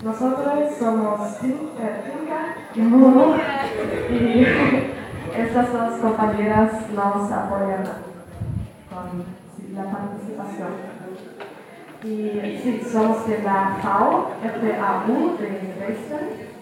Nosotros somos Tinka y Mumu y estas dos compañeras nos apoyan con la participación. Y sí, somos de la FAU, FAU de Dresden.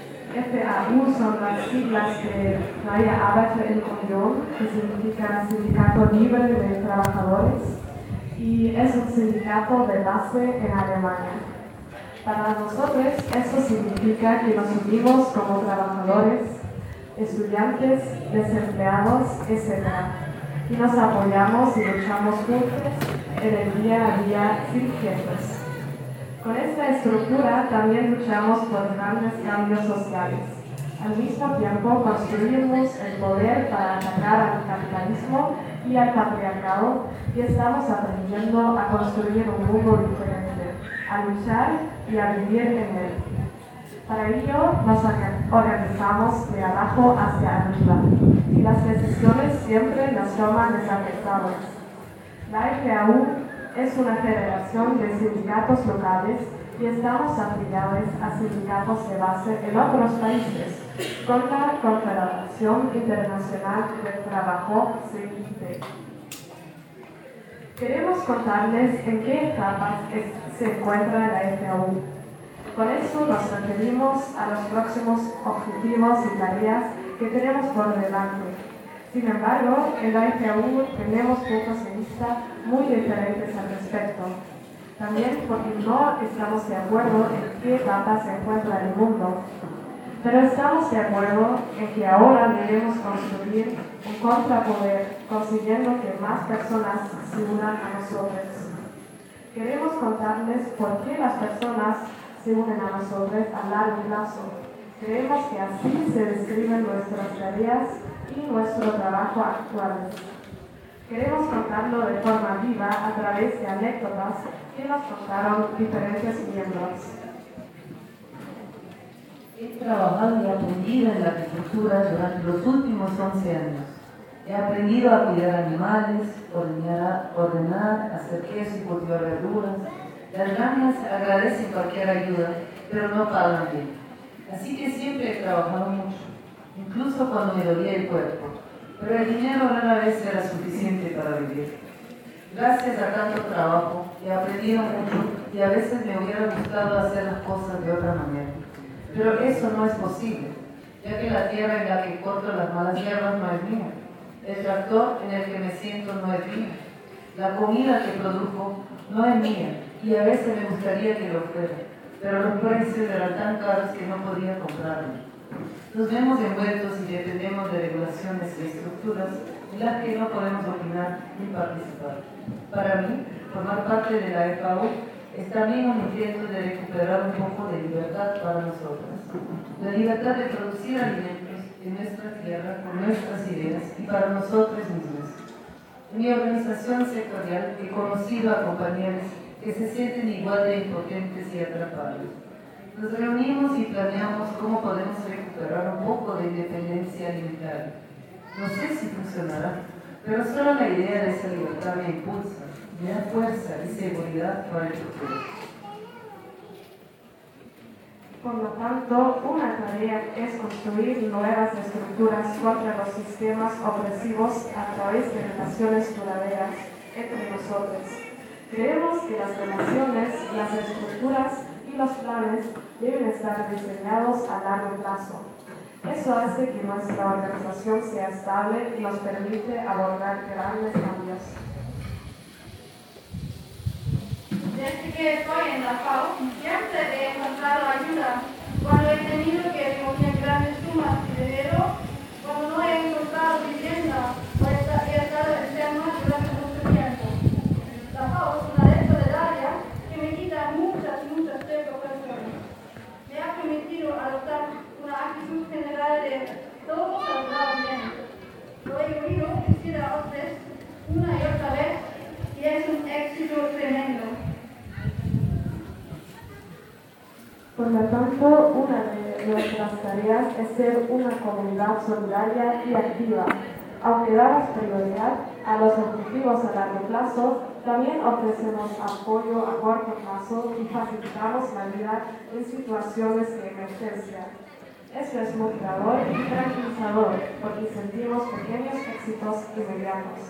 FAU son las siglas de Freie Arbeiter in Union, que significa Sindicato Libre de Trabajadores, y es un sindicato de base en Alemania. Para nosotros esto significa que nos unimos como trabajadores, estudiantes, desempleados, etc. Y nos apoyamos y luchamos juntos en el día a día sin jefes. Con esta estructura también luchamos por grandes cambios sociales. Al mismo tiempo construimos el poder para atacar al capitalismo y al patriarcado y estamos aprendiendo a construir un mundo diferente, a luchar y a vivir en él. Para ello nos organizamos de abajo hacia arriba y las decisiones siempre las toman desafectados. La FAU es una federación de sindicatos locales y estamos afiliados a sindicatos de base en otros países, con la Confederación Internacional del Trabajo, CIT. Queremos contarles en qué etapas se encuentra la FAU. Con esto nos referimos a los próximos objetivos y tareas que tenemos por delante. Sin embargo, en la FAU tenemos puntos de vista muy diferentes al respecto. También porque no estamos de acuerdo en qué etapa se encuentra el mundo, pero estamos de acuerdo en que ahora debemos construir un contrapoder, consiguiendo que más personas se unan a nosotros. Queremos contarles por qué las personas se unen a nosotros a largo plazo. Creemos que así se describen nuestras tareas y nuestro trabajo actual. Queremos contarlo de forma viva a través de anécdotas que nos contaron diferentes miembros. He trabajado y aprendido en la agricultura durante los últimos 11 años. He aprendido a cuidar animales, ordenar, hacer queso y cultivar verduras. Las granjas agradecen cualquier ayuda, pero no pagan bien. Así que siempre he trabajado mucho, incluso cuando me dolía el cuerpo. Pero el dinero rara vez era suficiente para vivir. Gracias a tanto trabajo he aprendido mucho y a veces me hubiera gustado hacer las cosas de otra manera. Pero eso no es posible, ya que la tierra en la que corto las malas hierbas no es mía. El tractor en el que me siento no es mío. La comida que produjo no es mía y a veces me gustaría que lo fuera, pero los precios eran tan caros que no podía comprarlo. Nos vemos envueltos y dependemos de regulaciones y estructuras en las que no podemos opinar ni participar. Para mí, formar parte de la FAU es también un intento de recuperar un poco de libertad para nosotras. La libertad de producir alimentos en nuestra tierra con nuestras ideas y para nosotros mismos. En mi organización sectorial he conocido a compañeros que se sienten igual de impotentes y atrapados. Nos reunimos y planeamos cómo podemos recuperar un poco de independencia alimentaria. No sé si funcionará, pero solo la idea de esa libertad me impulsa, me da fuerza y seguridad para el futuro. Por lo tanto, una tarea es construir nuevas estructuras contra los sistemas opresivos a través de relaciones duraderas entre nosotros. Creemos que las relaciones, las estructuras y los planes deben estar diseñados a largo plazo. Eso hace que nuestra organización sea estable y nos permite abordar grandes cambios. Desde que estoy en la FAO, siempre he encontrado ayuda. Cuando he tenido que recoger grandes sumas de dinero, cuando no he encontrado vivienda, o he estado enferma durante mucho tiempo. La FAO es una red solidaria que me quita muchas preocupaciones. Me ha permitido adoptar una actitud general de todo saldrá bien. Lo he oído decir a ustedes una y otra vez y es un éxito tremendo. Por lo tanto, una de nuestras tareas es ser una comunidad solidaria y activa. Aunque damos prioridad a los objetivos a largo plazo, También ofrecemos apoyo a corto plazo y facilitamos la vida en situaciones de emergencia. Esto es motivador y tranquilizador porque sentimos pequeños éxitos inmediatos.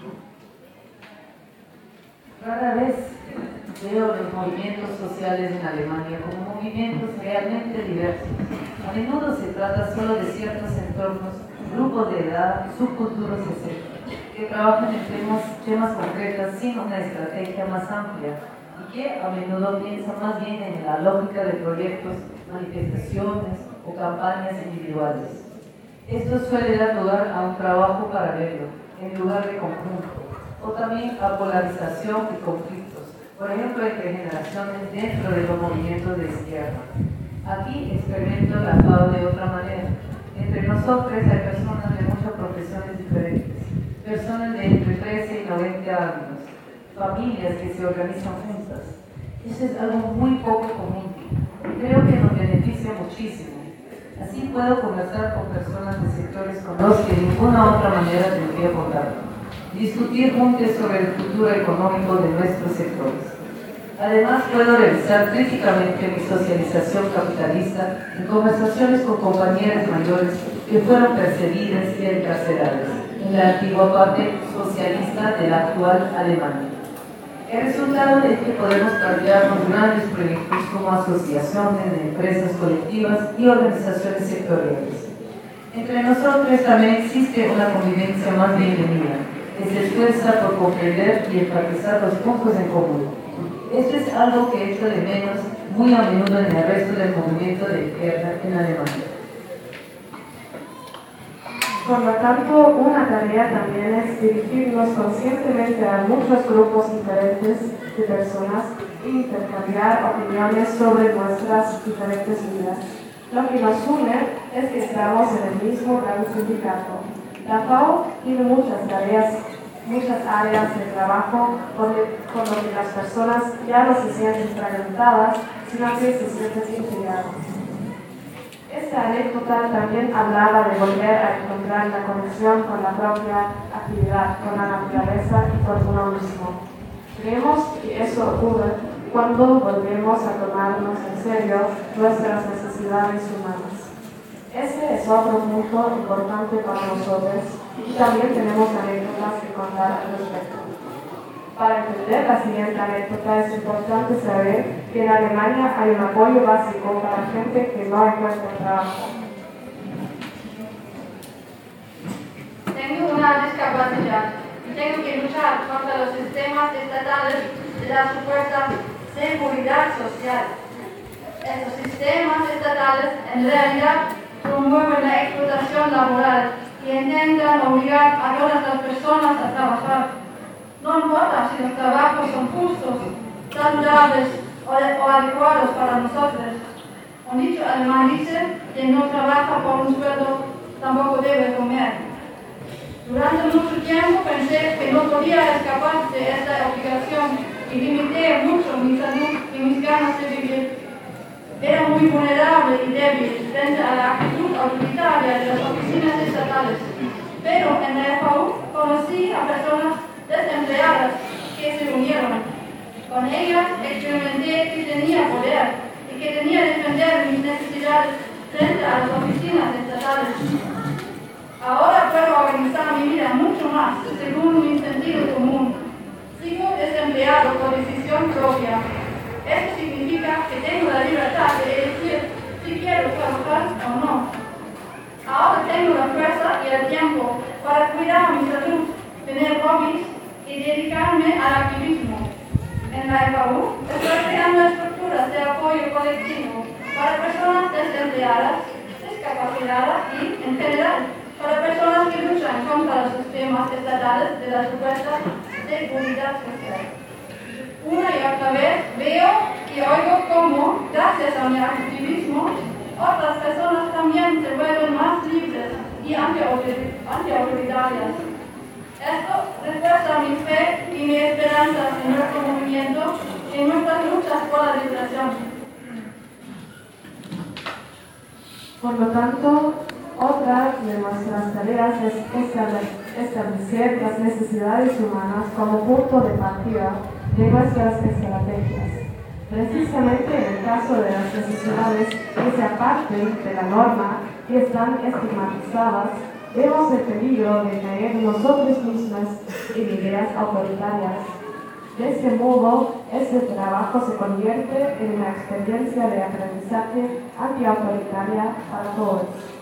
Rara vez veo los movimientos sociales en Alemania como movimientos realmente diversos. A menudo se trata solo de ciertos entornos, grupos de edad, subculturas, etc., que trabajan en temas concretos sin una estrategia más amplia y que a menudo piensan más bien en la lógica de proyectos, manifestaciones o campañas individuales. Esto suele dar lugar a un trabajo paralelo, en lugar de conjunto, o también a polarización y conflictos, por ejemplo, entre generaciones dentro de los movimientos de izquierda. Aquí experimento la FAO de otra manera. Entre nosotros hay personas de muchas profesiones diferentes, personas de entre 13 y 90 años, familias que se organizan juntas. Eso es algo muy poco común. Creo que nos beneficia muchísimo. Así puedo conversar con personas de sectores con los que de ninguna otra manera tendría contacto. Discutir juntos sobre el futuro económico de nuestros sectores. Además, puedo revisar críticamente mi socialización capitalista en conversaciones con compañeras mayores que fueron perseguidas y encarceladas en la antigua parte socialista de la actual Alemania. El resultado es que podemos plantearnos grandes proyectos como asociaciones de empresas colectivas y organizaciones sectoriales. Entre nosotros también existe una convivencia más bienvenida, que se esfuerza por comprender y enfatizar los puntos en común. Esto es algo que echo de menos muy a menudo en el resto del movimiento de izquierda en Alemania. Por lo tanto, una tarea también es dirigirnos conscientemente a muchos grupos diferentes de personas e intercambiar opiniones sobre nuestras diferentes vidas. Lo que nos une es que estamos en el mismo gran sindicato. La FAO tiene muchas áreas de trabajo con lo que las personas ya no se sienten fragmentadas, sino que se sienten integradas. Esta anécdota también hablaba de volver a encontrar la conexión con la propia actividad, con la naturaleza y con uno mismo. Creemos que eso ocurre cuando volvemos a tomarnos en serio nuestras necesidades humanas. Este es otro punto importante para nosotros y también tenemos anécdotas que contar al respecto. Para entender la siguiente anécdota es importante saber que en Alemania hay un apoyo básico para gente que no encuentra trabajo. Tengo una discapacidad y tengo que luchar contra los sistemas estatales de la supuesta seguridad social. Estos sistemas estatales en realidad promueven la explotación laboral y intentan obligar a todas las personas a trabajar. No importa si los trabajos son justos, saludables o adecuados para nosotros. Un dicho alemán dice: quien no trabaja por un sueldo tampoco debe comer. Durante mucho tiempo pensé que no podía escapar de esta obligación y limité mucho mi salud y mis ganas de vivir. Era muy vulnerable y débil frente a la actitud autoritaria de las oficinas estatales. Pero en la FAU conocí a personas desempleadas que se unieron. Con ellas experimenté que tenía poder y que tenía que defender mis necesidades frente a las oficinas estatales. Ahora puedo organizar mi vida mucho más según mi sentido común. Sigo desempleado por decisión propia. Esto significa que tengo la libertad de elegir si quiero trabajar o no. Ahora tengo la fuerza y el tiempo para cuidar mi salud, tener hobbies y dedicarme al activismo. En la FAU estoy creando estructuras de apoyo colectivo para personas desempleadas, discapacitadas y, en general, para personas que luchan contra los sistemas estatales de la supuesta seguridad social. Una y otra vez veo y oigo cómo, gracias a mi activismo, otras personas también se vuelven más libres y antiautoritarias. Esto refuerza mi fe y mi esperanza en nuestro movimiento y en nuestras luchas por la liberación. Por lo tanto, otra de nuestras tareas es establecer las necesidades humanas como punto de partida de nuestras estrategias. Precisamente en el caso de las necesidades que se aparten de la norma y están estigmatizadas, vemos el peligro de caer nosotros mismos en ideas autoritarias. De este modo, este trabajo se convierte en una experiencia de aprendizaje antiautoritaria para todos.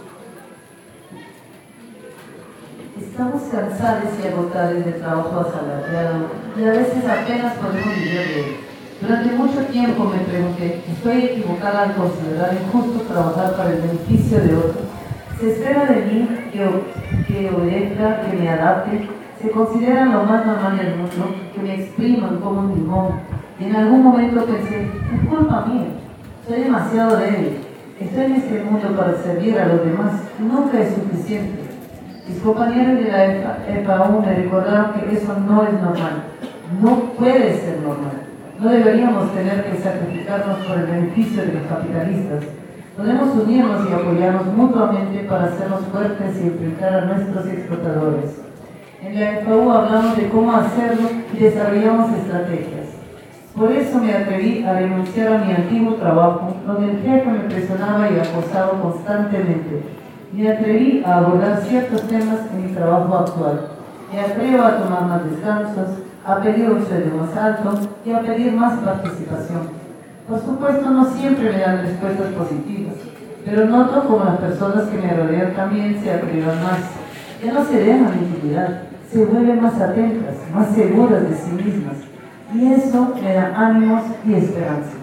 Estamos cansados y agotados del trabajo asalariado y a veces apenas podemos vivir de él. Durante mucho tiempo me pregunté, ¿estoy equivocada al considerar injusto trabajar para el beneficio de otros? ¿Se espera de mí que obedezca, que me adapte? ¿Se considera lo más normal del mundo que me expriman como un limón? Y en algún momento pensé, es culpa mía, soy demasiado débil, estoy en este mundo para servir a los demás, nunca es suficiente. Mis compañeros de la FAU me recordaron que eso no es normal, no puede ser normal. No deberíamos tener que sacrificarnos por el beneficio de los capitalistas. Podemos unirnos y apoyarnos mutuamente para hacernos fuertes y enfrentar a nuestros explotadores. En la FAU hablamos de cómo hacerlo y desarrollamos estrategias. Por eso me atreví a renunciar a mi antiguo trabajo, donde el jefe me presionaba y acosaba constantemente. Me atreví a abordar ciertos temas en mi trabajo actual. Me atrevo a tomar más descansos, a pedir un sueldo más alto y a pedir más participación. Por supuesto, no siempre me dan respuestas positivas, pero noto como las personas que me rodean también se atrevan más. Ya no se dejan intimidar, se vuelven más atentas, más seguras de sí mismas. Y eso me da ánimos y esperanza.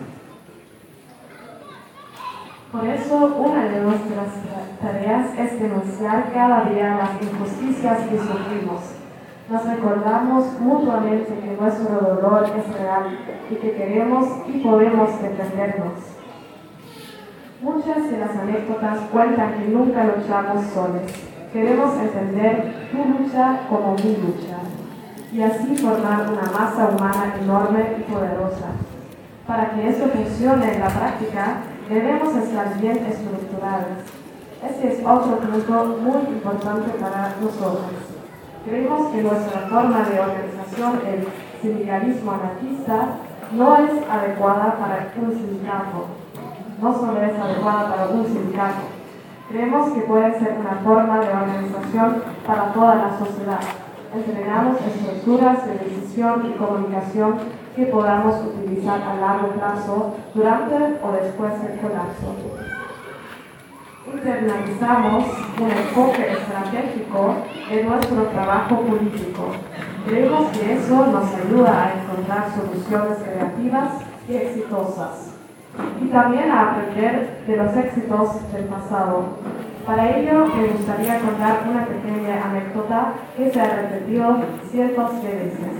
Por eso, una de nuestras tareas es denunciar cada día las injusticias que sufrimos. Nos recordamos mutuamente que nuestro dolor es real y que queremos y podemos defendernos. Muchas de las anécdotas cuentan que nunca luchamos solos. Queremos entender tu lucha como mi lucha y así formar una masa humana enorme y poderosa. Para que eso funcione en la práctica, debemos estar bien estructurados. Ese es otro punto muy importante para nosotros. Creemos que nuestra forma de organización, el sindicalismo anarquista, no es adecuada para un sindicato. No solo es adecuada para un sindicato. Creemos que puede ser una forma de organización para toda la sociedad. Entregamos estructuras de decisión y comunicación que podamos utilizar a largo plazo durante o después del colapso. Internalizamos un enfoque estratégico en nuestro trabajo político. Creemos que eso nos ayuda a encontrar soluciones creativas y exitosas y también a aprender de los éxitos del pasado. Para ello, me gustaría contar una pequeña anécdota que se ha repetido cientos de veces.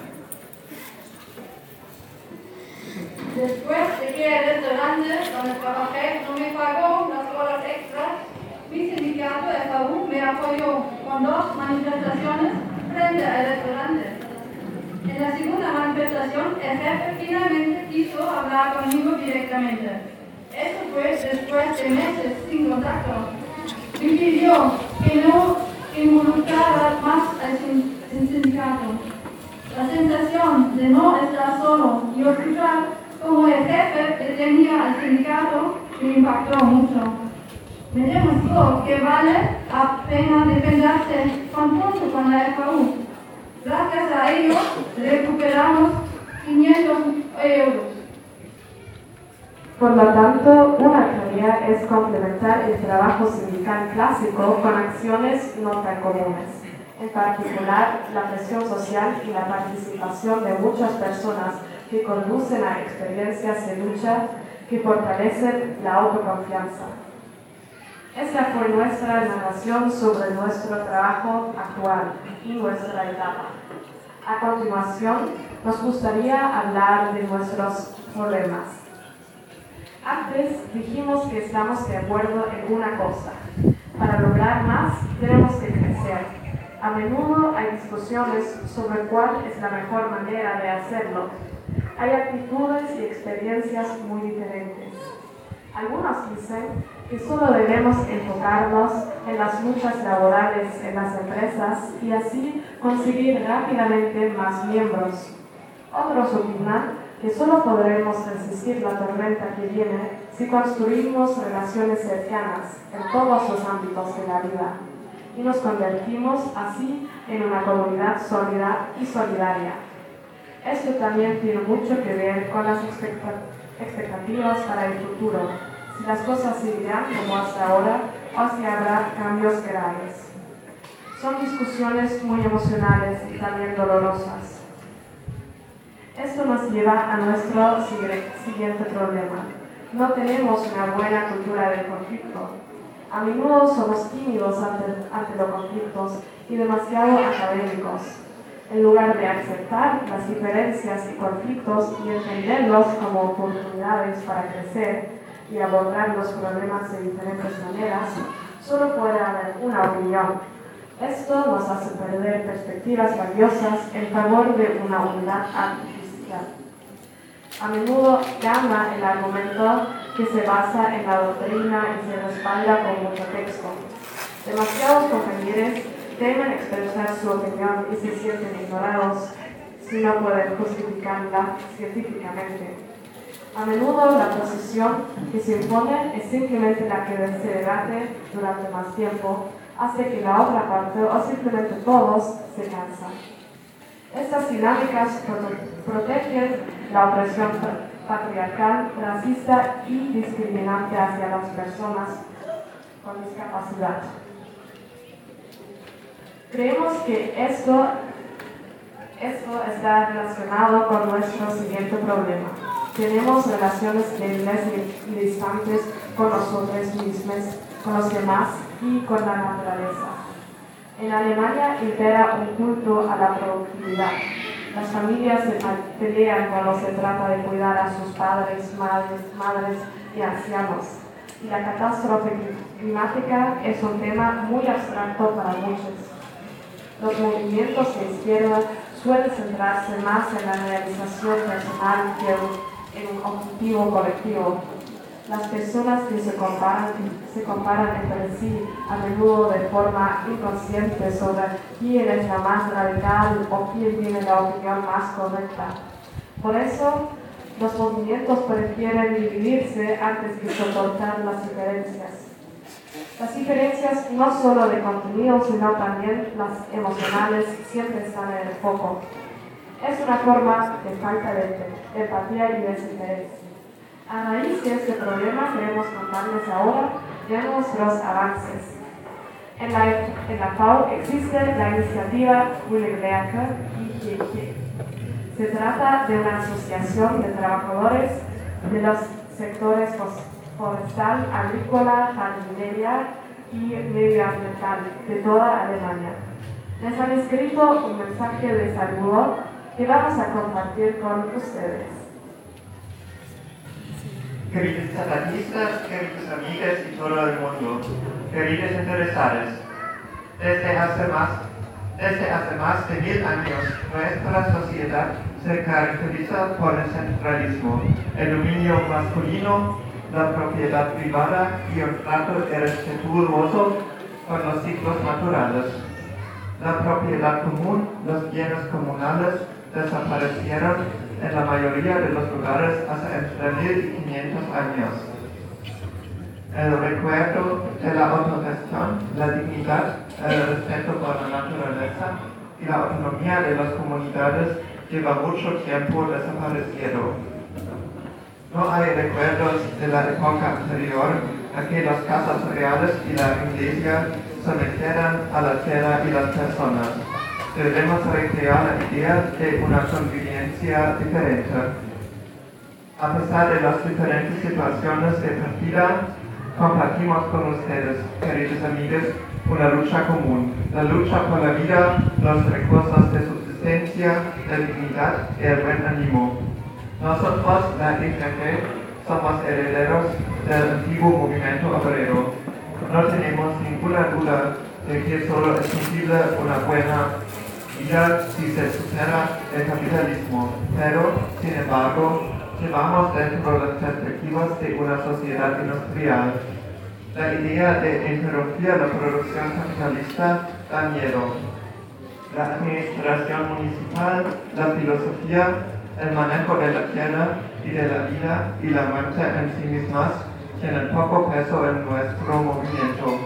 Después de que el restaurante donde trabajé no me pagó las horas extras, mi sindicato de FAU me apoyó con 2 manifestaciones frente al restaurante. En la segunda manifestación, el jefe finalmente quiso hablar conmigo directamente. Eso fue después de meses sin contacto. Me pidió que no involucrara más al sindicato. La sensación de no estar solo y escuchar como el jefe que tenía al sindicato me impactó mucho. Me demostró que vale la pena defenderse junto con la FAU. Gracias a ello recuperamos 500 euros. Por lo tanto, una tarea es complementar el trabajo sindical clásico con acciones no tan comunes. En particular, la presión social y la participación de muchas personas que conducen a experiencias de lucha que fortalecen la autoconfianza. Esa fue nuestra narración sobre nuestro trabajo actual y nuestra etapa. A continuación, nos gustaría hablar de nuestros problemas. Antes dijimos que estamos de acuerdo en una cosa. Para lograr más, tenemos que crecer. A menudo hay discusiones sobre cuál es la mejor manera de hacerlo. Hay actitudes y experiencias muy diferentes. Algunos dicen que solo debemos enfocarnos en las luchas laborales en las empresas y así conseguir rápidamente más miembros. Otros opinan que solo podremos resistir la tormenta que viene si construimos relaciones cercanas en todos los ámbitos de la vida y nos convertimos así en una comunidad sólida y solidaria. Esto también tiene mucho que ver con las expectativas para el futuro, si las cosas seguirán como hasta ahora o si habrá cambios graves. Son discusiones muy emocionales y también dolorosas. Esto nos lleva a nuestro siguiente problema. No tenemos una buena cultura del conflicto. A menudo somos tímidos ante los conflictos y demasiado académicos. En lugar de aceptar las diferencias y conflictos y entenderlos como oportunidades para crecer y abordar los problemas de diferentes maneras, solo puede haber una opinión. Esto nos hace perder perspectivas valiosas en favor de una unidad artificial. A menudo gana el argumento que se basa en la doctrina y se respalda con mucho texto. Demasiados compañeros temen expresar su opinión y se sienten ignorados si no pueden justificarla científicamente. A menudo la posición que se impone es simplemente la que se debate durante más tiempo, hace que la otra parte o simplemente todos se cansan. Estas dinámicas protegen la opresión patriarcal, racista y discriminante hacia las personas con discapacidad. Creemos que esto está relacionado con nuestro siguiente problema. Tenemos relaciones débiles y distantes con nosotros mismos, con los demás y con la naturaleza. En Alemania impera un culto a la productividad. Las familias se pelean cuando se trata de cuidar a sus padres, madres y ancianos. Y la catástrofe climática es un tema muy abstracto para muchos. Los movimientos de izquierda suelen centrarse más en la realización personal que en un objetivo colectivo. Las personas que se comparan entre sí a menudo de forma inconsciente sobre quién es la más radical o quién tiene la opinión más correcta. Por eso, los movimientos prefieren dividirse antes que soportar las diferencias. Las diferencias no solo de contenido, sino también las emocionales siempre están en el foco. Es una forma de falta de empatía y desinterés. A raíz de este problema queremos contarles ahora de nuestros avances. En la FAO existe la iniciativa Willewerke IGG. Se trata de una asociación de trabajadores de los sectores forestal, agrícola, jardinería y medioambiental de toda Alemania. Les han escrito un mensaje de saludo que vamos a compartir con ustedes. Queridos zapatistas, queridos amigos y todo el mundo, queridos interesados, desde hace más de 1000 años, nuestra sociedad se caracteriza por el centralismo, el dominio masculino, la propiedad privada y un trato irrespetuoso con los ciclos naturales. La propiedad común, los bienes comunales, desaparecieron en la mayoría de los lugares hace entre 1500 años. El recuerdo de la autogestión, la dignidad, el respeto por la naturaleza y la autonomía de las comunidades lleva mucho tiempo desaparecido. No hay recuerdos de la época anterior a que las casas reales y la iglesia sometieran a la tierra y las personas. Debemos recrear la idea de una convivencia diferente. A pesar de las diferentes situaciones de partida, compartimos con ustedes, queridos amigos, una lucha común. La lucha por la vida, los recursos de subsistencia, la dignidad y el buen ánimo. Nosotros, la IGG, somos herederos del antiguo movimiento obrero. No tenemos ninguna duda de que solo es posible una buena vida si se supera el capitalismo, pero, sin embargo, llevamos dentro las perspectivas de una sociedad industrial. La idea de interrumpir la producción capitalista da miedo. La administración municipal, la filosofía, el manejo de la tierra y de la vida y la muerte en sí mismas tienen poco peso en nuestro movimiento.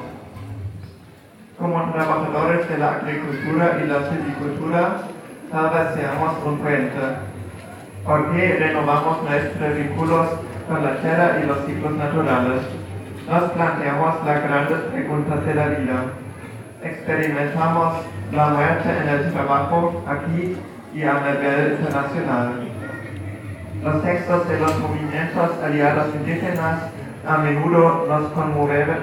Como trabajadores de la agricultura y la silvicultura, tal vez seamos un puente. ¿Por qué renovamos nuestros vínculos con la tierra y los ciclos naturales? Nos planteamos las grandes preguntas de la vida. Experimentamos la muerte en el trabajo aquí y a nivel internacional. Los textos de los movimientos aliados indígenas a menudo nos conmueven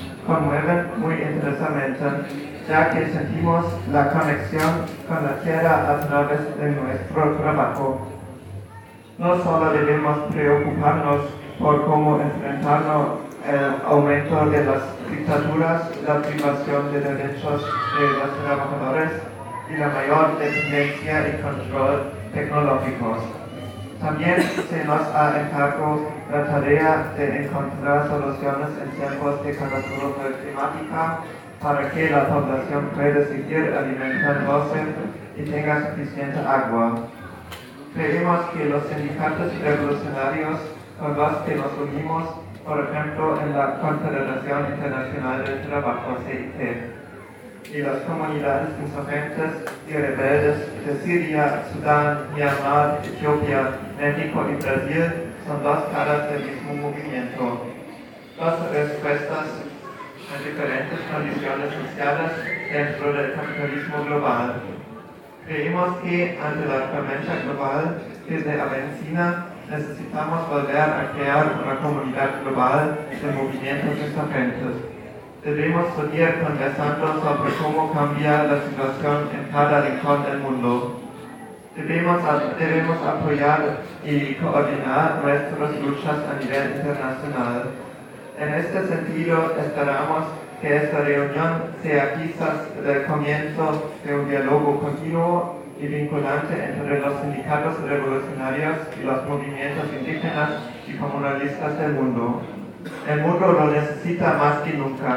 muy intensamente, ya que sentimos la conexión con la tierra a través de nuestro trabajo. No solo debemos preocuparnos por cómo enfrentarnos el aumento de las dictaduras, la privación de derechos de los trabajadores y la mayor dependencia y control tecnológicos. También se nos ha encargado la tarea de encontrar soluciones en tiempos de catástrofe climática para que la población pueda seguir alimentándose y tenga suficiente agua. Creemos que los sindicatos revolucionarios con los que nos unimos, por ejemplo, en la Confederación Internacional del Trabajo, CIT, y las comunidades insurgentes y rebeldes de Siria, Sudán, Myanmar, Etiopía, México y Brasil son dos caras del mismo movimiento. Dos respuestas a diferentes condiciones sociales dentro del capitalismo global. Creemos que ante la tormenta global desde Avencina necesitamos volver a crear una comunidad global de movimientos insurgentes. Debemos seguir conversando sobre cómo cambiar la situación en cada rincón del mundo. Debemos apoyar y coordinar nuestras luchas a nivel internacional. En este sentido, esperamos que esta reunión sea quizás el comienzo de un diálogo continuo y vinculante entre los sindicatos revolucionarios y los movimientos indígenas y comunalistas del mundo. El mundo lo necesita más que nunca.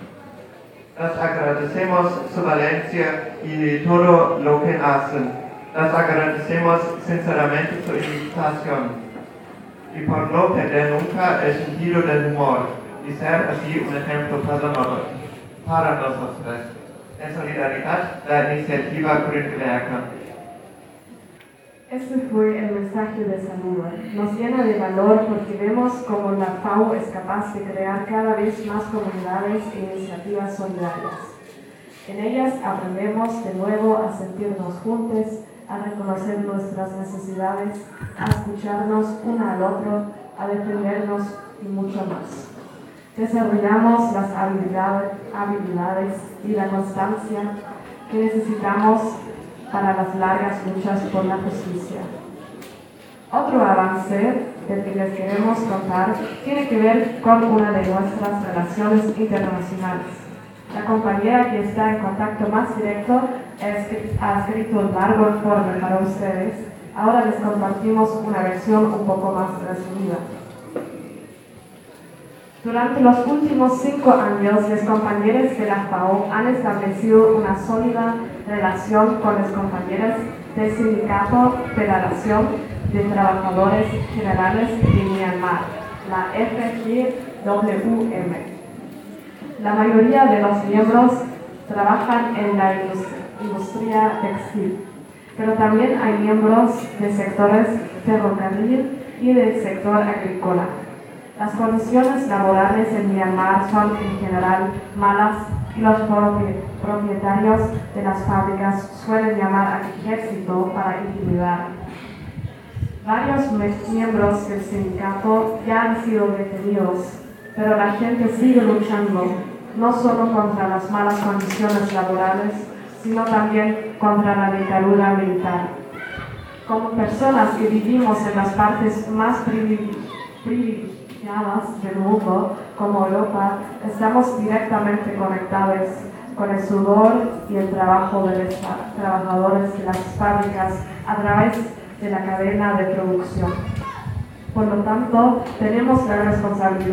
Les agradecemos su valencia y todo lo que hacen. Les agradecemos sinceramente su invitación. Y por no perder nunca el sentido del humor y ser así un ejemplo para nosotros. En solidaridad, la iniciativa Grünwerke. Este fue el mensaje de saludo. Nos llena de valor porque vemos cómo la FAO es capaz de crear cada vez más comunidades e iniciativas solidarias. En ellas aprendemos de nuevo a sentirnos juntos, a reconocer nuestras necesidades, a escucharnos uno al otro, a defendernos y mucho más. Desarrollamos las habilidades y la constancia que necesitamos para las largas luchas por la justicia. Otro avance del que les queremos contar tiene que ver con una de nuestras relaciones internacionales. La compañera que está en contacto más directo ha escrito un largo informe para ustedes. Ahora les compartimos una versión un poco más resumida. Durante los últimos 5 años, los compañeros de la FAO han establecido una sólida relación con los compañeros del Sindicato Federación de Trabajadores Generales de Myanmar, la FGWM. La mayoría de los miembros trabajan en la industria textil, pero también hay miembros de sectores ferrocarril y del sector agrícola. Las condiciones laborales en Myanmar son en general malas y los propietarios de las fábricas suelen llamar al ejército para intimidar. Varios miembros del sindicato ya han sido detenidos, pero la gente sigue luchando, no solo contra las malas condiciones laborales, sino también contra la dictadura militar. Como personas que vivimos en las partes más privilegiadas del mundo, como Europa, estamos directamente conectados con el sudor y el trabajo de los trabajadores de las fábricas a través de la cadena de producción. Por lo tanto, tenemos la responsabilidad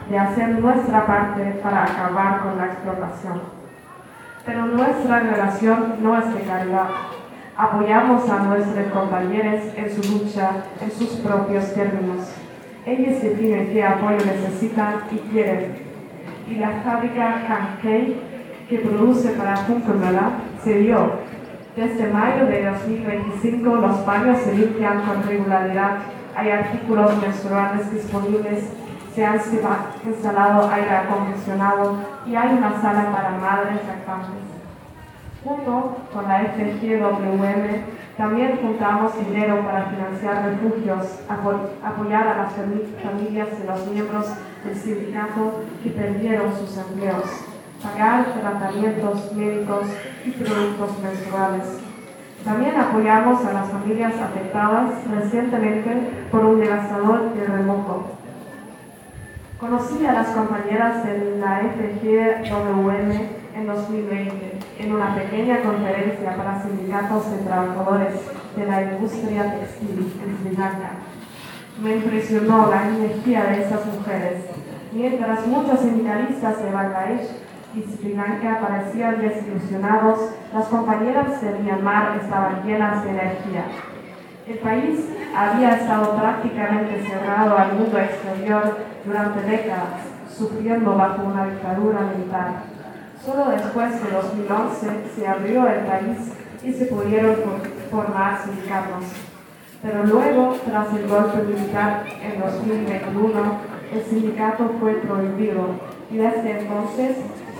de hacer nuestra parte para acabar con la explotación. Pero nuestra relación no es de caridad. Apoyamos a nuestros compañeros en su lucha en sus propios términos. Ellos definen qué apoyo necesitan y quieren. Y la fábrica Kankei, que produce para Funkenmöller, se dio. Desde mayo de 2025 los baños se limpian con regularidad, hay artículos menstruales disponibles, se ha instalado aire acondicionado y hay una sala para madres lactantes. Junto con la FGWM también juntamos dinero para financiar refugios, apoyar a las familias de los miembros del sindicato que perdieron sus empleos, pagar tratamientos médicos y productos menstruales. También apoyamos a las familias afectadas recientemente por un devastador terremoto. Conocí a las compañeras de la FGWM en 2020 en una pequeña conferencia para sindicatos de trabajadores de la industria textil en Sri Lanka. Me impresionó la energía de esas mujeres, mientras muchos sindicalistas de Bangladesh y Sri Lanka parecían desilusionados, las compañeras de Myanmar estaban llenas de energía. El país había estado prácticamente cerrado al mundo exterior durante décadas, sufriendo bajo una dictadura militar. Solo después de 2011 se abrió el país y se pudieron formar sindicatos. Pero luego, tras el golpe militar en 2021, el sindicato fue prohibido y desde entonces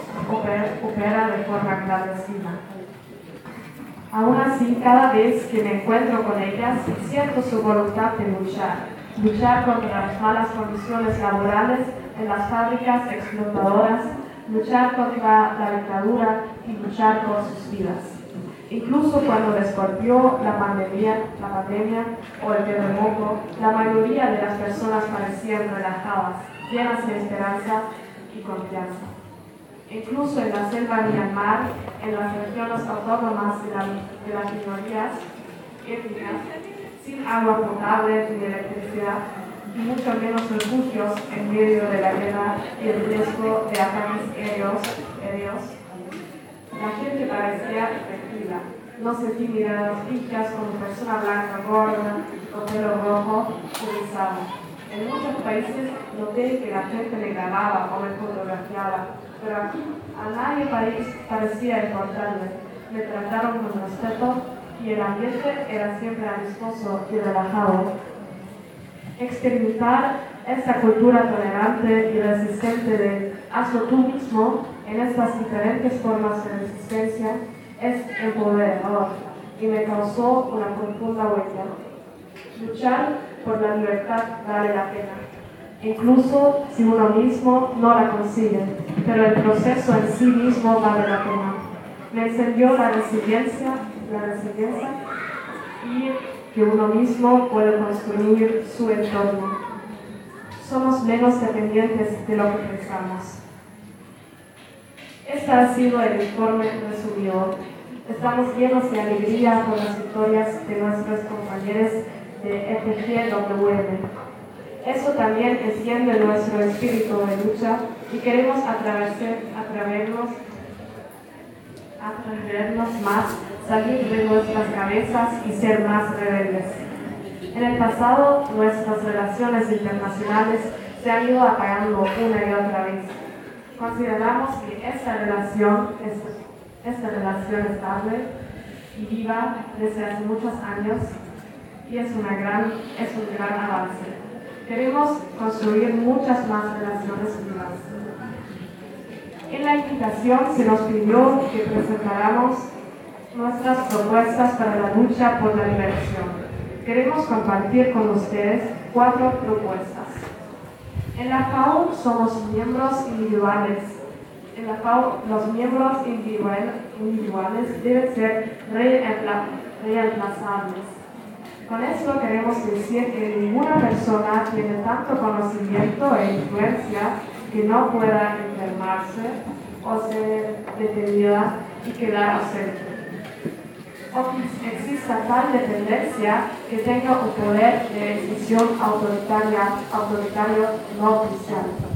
opera de forma clandestina. Aún así, cada vez que me encuentro con ellas, siento su voluntad de luchar contra las malas condiciones laborales en las fábricas explotadoras, luchar contra la dictadura y luchar por sus vidas. Incluso cuando les golpeó la pandemia o el terremoto, la mayoría de las personas parecían relajadas, llenas de esperanza y confianza. Incluso en la selva de Myanmar, en las regiones autónomas de las minorías étnicas, sin agua potable ni electricidad, y mucho menos refugios en medio de la guerra y el riesgo de ataques aéreos, la gente parecía tranquila. No sentí miradas fijas como persona blanca gorda o pelo rojo utilizado. En muchos países noté que la gente me grababa o me fotografiaba, pero aquí a nadie parecía importarle. Me trataron con respeto y el ambiente era siempre amistoso y relajado. Experimentar esta cultura tolerante y resistente de hazlo tú mismo en estas diferentes formas de resistencia es empoderador y me causó una profunda huella. Luchar por la libertad vale la pena, incluso si uno mismo no la consigue, pero el proceso en sí mismo vale la pena. Me enseñó la resiliencia y que uno mismo puede construir su entorno. Somos menos dependientes de lo que pensamos. Este ha sido el informe resumido. Estamos llenos de alegría por las victorias de nuestros compañeros de FGWM. Eso también enciende nuestro espíritu de lucha y queremos atrevernos más, salir de nuestras cabezas y ser más rebeldes. En el pasado, nuestras relaciones internacionales se han ido apagando una y otra vez. Consideramos que esta relación estable y viva desde hace muchos años y es un gran avance. Queremos construir muchas más relaciones vivas. En la invitación se nos pidió que presentáramos nuestras propuestas para la lucha por la liberación. Queremos compartir con ustedes 4 propuestas. En la FAO somos miembros individuales. En la FAO los miembros individuales deben ser reemplazables. Con esto queremos decir que ninguna persona tiene tanto conocimiento e influencia que no pueda enfermarse o ser detenida y quedar ausente. O que exista tal dependencia que tenga un poder de decisión autoritario no oficial.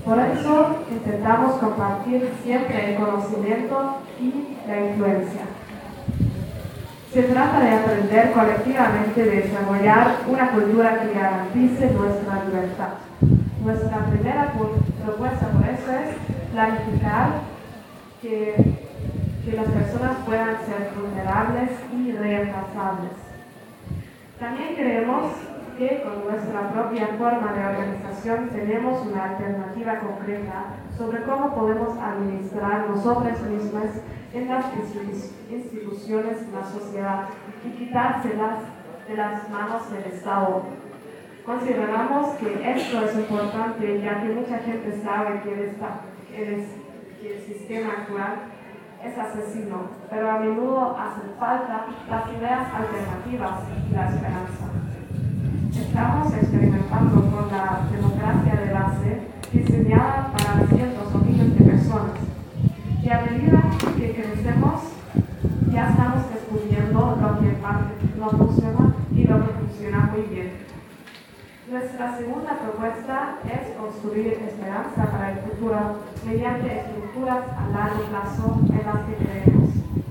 Por eso intentamos compartir siempre el conocimiento y la influencia. Se trata de aprender colectivamente a desarrollar una cultura que garantice nuestra libertad. Nuestra primera propuesta por eso es planificar que las personas puedan ser vulnerables y reemplazables. También creemos que con nuestra propia forma de organización tenemos una alternativa concreta sobre cómo podemos administrar nosotros mismos en las instituciones de la sociedad y quitárselas de las manos del Estado. Consideramos que esto es importante ya que mucha gente sabe que el sistema actual es asesino, pero a menudo hacen falta las ideas alternativas y la esperanza. Estamos experimentando con la democracia de base diseñada para cientos o miles de personas. Y a medida que crecemos, ya estamos descubriendo lo que en parte no funciona y lo que funciona muy bien. Nuestra segunda propuesta es construir esperanza para el futuro mediante estructuras a largo plazo en las que creemos.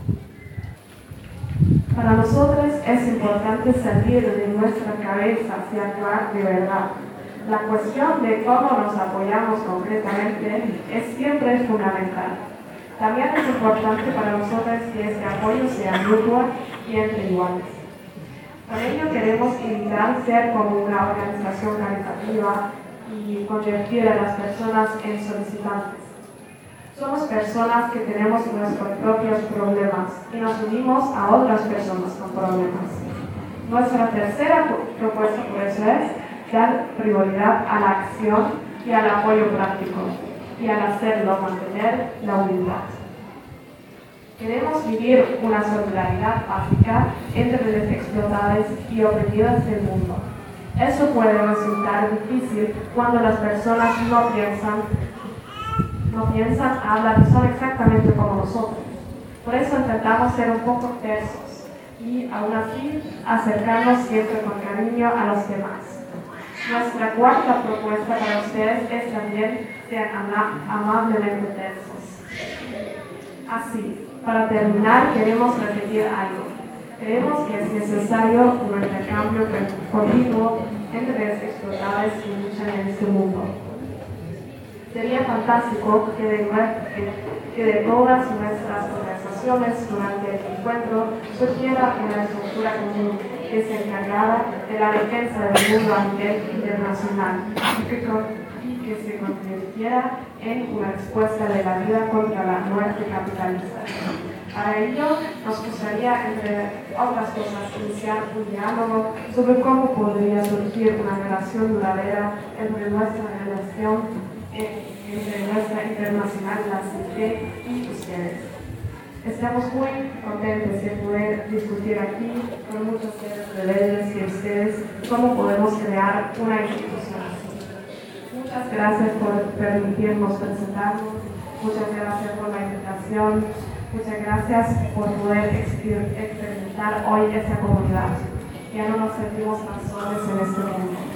Para nosotros es importante salir de nuestra cabeza y actuar de verdad. La cuestión de cómo nos apoyamos concretamente es siempre fundamental. También es importante para nosotros que este apoyo sea mutuo y entre iguales. Por ello queremos evitar ser como una organización caritativa y convertir a las personas en solicitantes. Somos personas que tenemos nuestros propios problemas y nos unimos a otras personas con problemas. Nuestra tercera propuesta por eso es dar prioridad a la acción y al apoyo práctico y al hacerlo mantener la humildad. Queremos vivir una solidaridad básica entre los explotados y oprimidos del mundo. Eso puede resultar difícil cuando las personas no piensan, hablan y son exactamente como nosotros. Por eso intentamos ser un poco tersos y aún así acercarnos siempre con cariño a los demás. Nuestra cuarta propuesta para ustedes es también ser amablemente tersos. Así, para terminar, queremos repetir algo. Creemos que es necesario un intercambio continuo entre los explotados que luchan en este mundo. Sería fantástico que de todas nuestras conversaciones durante el encuentro surgiera una estructura común que se encargara de la defensa del mundo a nivel internacional y que se convirtiera en una respuesta de la vida contra la muerte capitalista. Para ello, nos gustaría, entre otras cosas, iniciar un diálogo sobre cómo podría surgir una relación duradera entre nuestra internacional, la CIT y ustedes. Estamos muy contentos de poder discutir aquí con muchos de ustedes y ustedes cómo podemos crear una institución así. Muchas gracias por permitirnos presentarnos, muchas gracias por la invitación, muchas gracias por poder experimentar hoy esta comunidad. Ya no nos sentimos más solos en este mundo.